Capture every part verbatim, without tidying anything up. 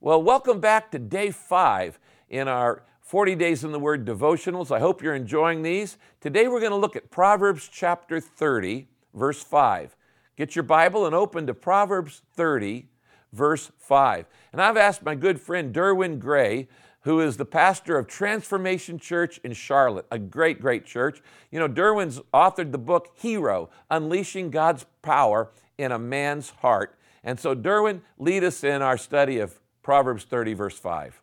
Well, welcome back to day five in our forty Days in the Word devotionals. I hope you're enjoying these. Today we're going to look at Proverbs chapter thirty, verse five. Get your Bible and open to Proverbs thirty, verse five. And I've asked my good friend Derwin Gray, who is the pastor of Transformation Church in Charlotte, a great, great church. You know, Derwin's authored the book Hero, Unleashing God's Power in a Man's Heart. And so Derwin, lead us in our study of Proverbs thirty, verse five.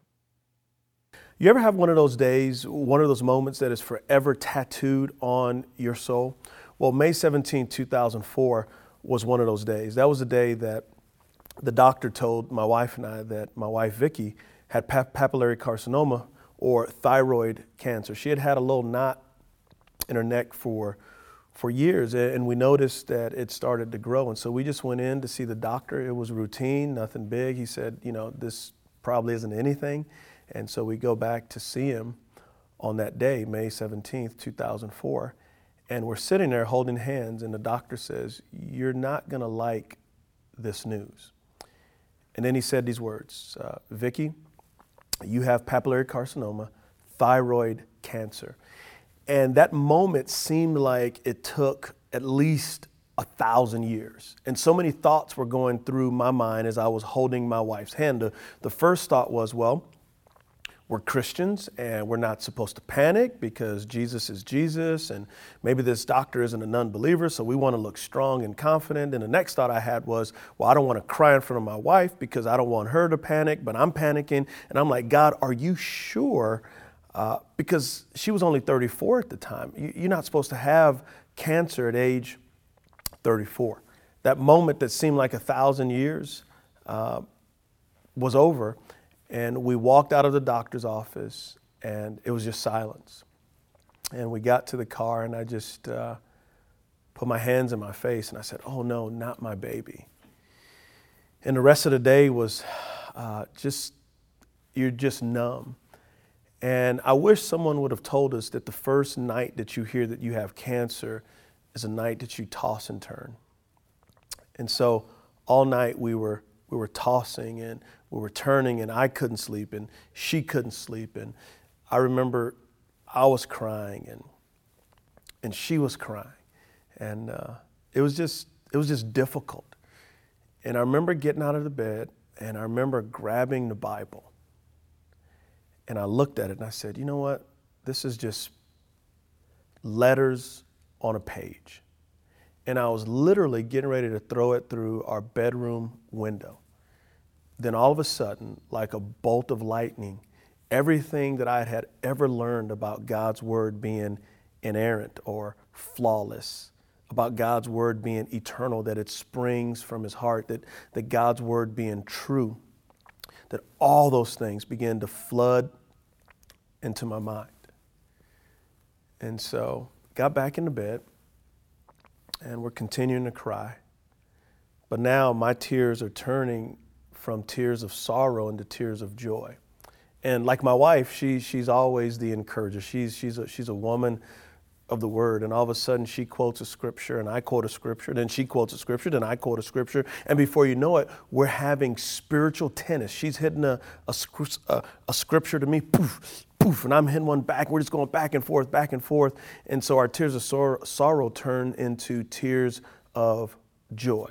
You ever have one of those days, one of those moments that is forever tattooed on your soul? Well, May seventeenth, two thousand four was one of those days. That was the day that the doctor told my wife and I that my wife, Vicky, had pap- papillary carcinoma or thyroid cancer. She had had a little knot in her neck for for years, and we noticed that it started to grow. And so we just went in to see the doctor. It was routine, nothing big. He said, you know, this probably isn't anything. And so we go back to see him on that day, May seventeenth, two thousand four. And we're sitting there holding hands, and the doctor says, you're not going to like this news. And then he said these words, uh, Vicky, you have papillary carcinoma, thyroid cancer. And that moment seemed like it took at least a thousand years. And so many thoughts were going through my mind as I was holding my wife's hand. The, the first thought was, well, we're Christians and we're not supposed to panic because Jesus is Jesus, and maybe this doctor isn't a non-believer, so we want to look strong and confident. And the next thought I had was, well, I don't want to cry in front of my wife because I don't want her to panic, but I'm panicking. And I'm like, God, are you sure? Uh, because she was only thirty-four at the time. You, you're not supposed to have cancer at age thirty-four. That moment that seemed like a thousand years uh, was over. And we walked out of the doctor's office, and it was just silence. And we got to the car, and I just uh, put my hands in my face, and I said, oh, no, not my baby. And the rest of the day was uh, just, you're just numb. And I wish someone would have told us that the first night that you hear that you have cancer is a night that you toss and turn. And so all night we were we were tossing and we were turning, and I couldn't sleep and she couldn't sleep. And I remember I was crying and and she was crying. And uh, it was just it was just difficult. And I remember getting out of the bed, and I remember grabbing the Bible. And I looked at it and I said, you know what? This is just letters on a page. And I was literally getting ready to throw it through our bedroom window. Then all of a sudden, like a bolt of lightning, everything that I had ever learned about God's word being inerrant or flawless, about God's word being eternal, that it springs from his heart, that, that God's word being true, that all those things began to flood into my mind. And so got back into bed, and we're continuing to cry. But now my tears are turning from tears of sorrow into tears of joy. And like my wife, she she's always the encourager. She's she's a, she's a woman of the word, and all of a sudden she quotes a scripture, and I quote a scripture, then she quotes a scripture, then I quote a scripture, and before you know it, we're having spiritual tennis. She's hitting a a, a, a scripture to me, poof, poof, and I'm hitting one back. We're just going back and forth, back and forth, and so our tears of sorrow, sorrow turn into tears of joy.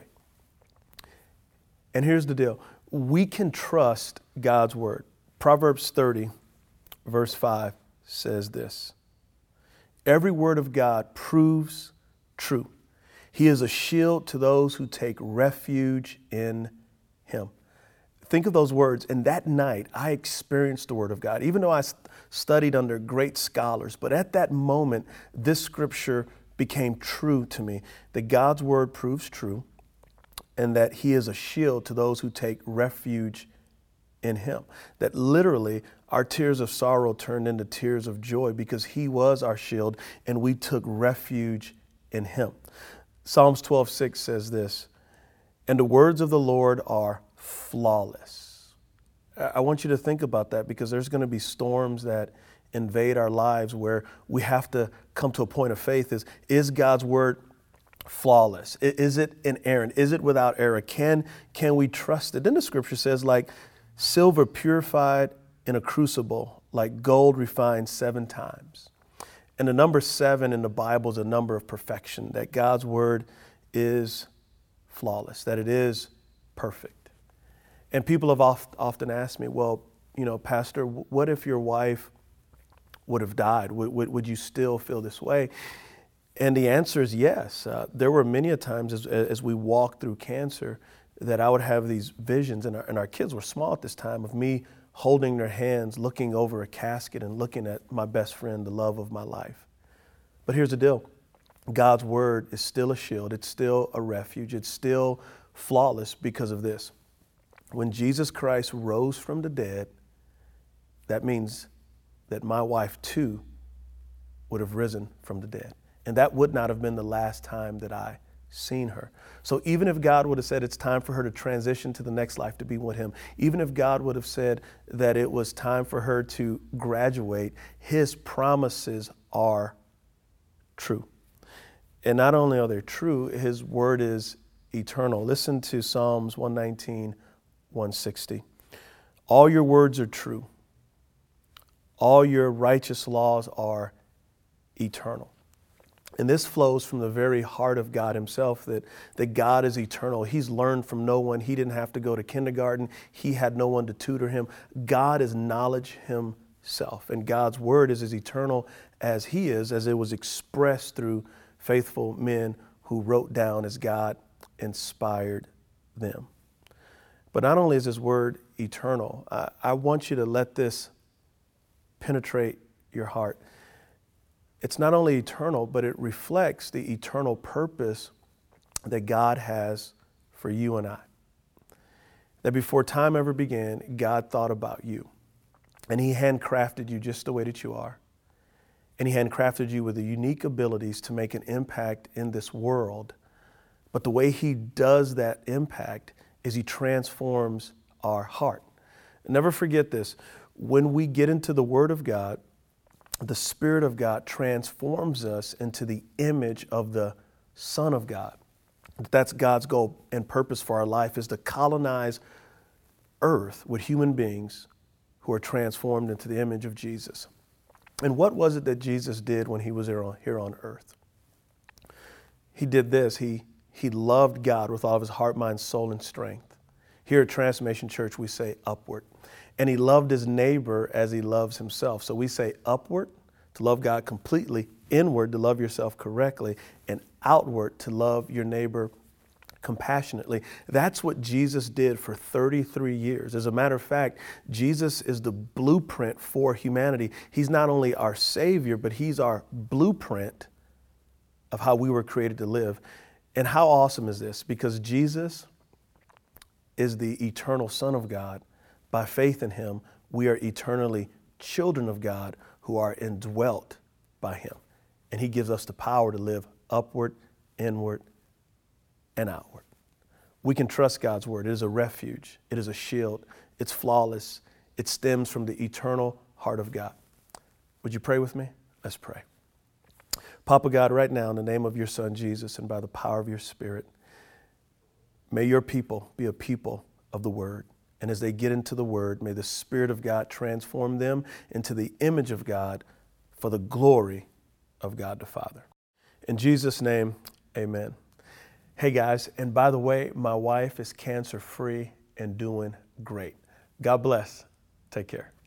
And here's the deal. We can trust God's word. Proverbs thirty, verse five says this. Every word of God proves true. He is a shield to those who take refuge in him. Think of those words. And that night, I experienced the word of God, even though I st- studied under great scholars. But at that moment, this scripture became true to me, that God's word proves true, and that he is a shield to those who take refuge in him. That literally our tears of sorrow turned into tears of joy because he was our shield and we took refuge in him. Psalms twelve six says this, and the words of the Lord are flawless. I want you to think about that, because there's going to be storms that invade our lives where we have to come to a point of faith. Is, is God's word flawless? Is it inerrant? Is it without error? Can, can we trust it? Then the scripture says, like, silver purified in a crucible, like gold refined seven times. And the number seven in the Bible is a number of perfection, that God's word is flawless, that it is perfect. And people have oft, often asked me, well, you know, Pastor, what if your wife would have died? Would, would, would you still feel this way? And the answer is yes. Uh, there were many a times as, as we walked through cancer that I would have these visions, and our, and our kids were small at this time, of me holding their hands, looking over a casket and looking at my best friend, the love of my life. But here's the deal. God's word is still a shield. It's still a refuge. It's still flawless because of this. When Jesus Christ rose from the dead, that means that my wife too would have risen from the dead. And that would not have been the last time that I seen her. So even if God would have said it's time for her to transition to the next life to be with him, even if God would have said that it was time for her to graduate, his promises are true. And not only are they true, his word is eternal. Listen to Psalms one nineteen, one sixty. All your words are true. All your righteous laws are eternal. And this flows from the very heart of God himself, that, that God is eternal. He's learned from no one. He didn't have to go to kindergarten. He had no one to tutor him. God is knowledge himself. And God's word is as eternal as he is, as it was expressed through faithful men who wrote down as God inspired them. But not only is his word eternal, I, I want you to let this penetrate your heart. It's not only eternal, but it reflects the eternal purpose that God has for you and I. That before time ever began, God thought about you. And he handcrafted you just the way that you are. And he handcrafted you with the unique abilities to make an impact in this world. But the way he does that impact is he transforms our heart. Never forget this. When we get into the Word of God, the Spirit of God transforms us into the image of the Son of God. That's God's goal and purpose for our life, is to colonize earth with human beings who are transformed into the image of Jesus. And what was it that Jesus did when he was here on, here on earth? He did this. He, he loved God with all of his heart, mind, soul, and strength. Here at Transformation Church, we say upward. And he loved his neighbor as he loves himself. So we say upward, to love God completely, inward, to love yourself correctly, and outward, to love your neighbor compassionately. That's what Jesus did for thirty-three years. As a matter of fact, Jesus is the blueprint for humanity. He's not only our Savior, but he's our blueprint of how we were created to live. And how awesome is this? Because Jesus is the eternal Son of God. By faith in him, we are eternally children of God who are indwelt by him. And he gives us the power to live upward, inward, and outward. We can trust God's word. It is a refuge. It is a shield. It's flawless. It stems from the eternal heart of God. Would you pray with me? Let's pray. Papa God, right now, in the name of your Son, Jesus, and by the power of your Spirit, may your people be a people of the word. And as they get into the word, may the Spirit of God transform them into the image of God for the glory of God the Father. In Jesus' name, amen. Hey guys, and by the way, my wife is cancer-free and doing great. God bless. Take care.